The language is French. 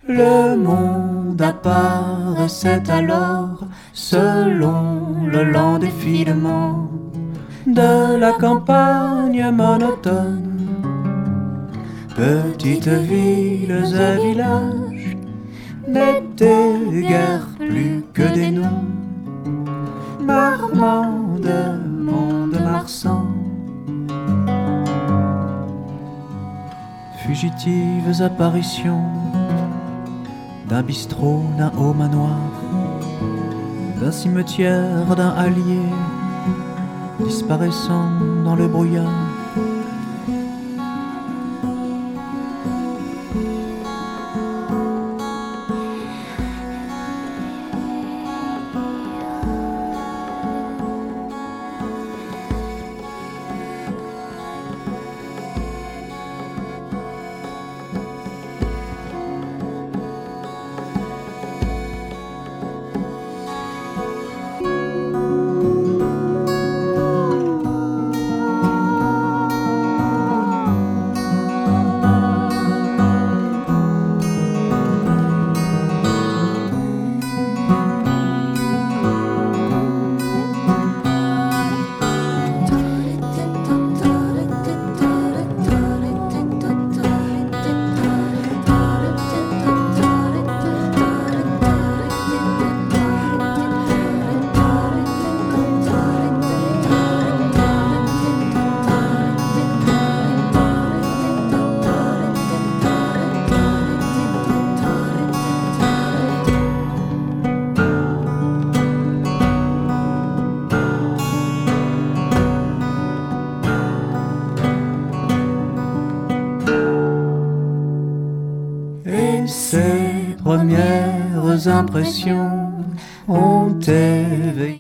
Le monde apparaissait alors selon le lent défilement de la campagne monotone. Petites villes et villages n'étaient guère plus que des noms. Marmande, monde marsan, fugitives apparitions d'un bistrot, d'un haut manoir, d'un cimetière, d'un hallier disparaissant dans le brouillard. Et ces premières impressions ont éveillé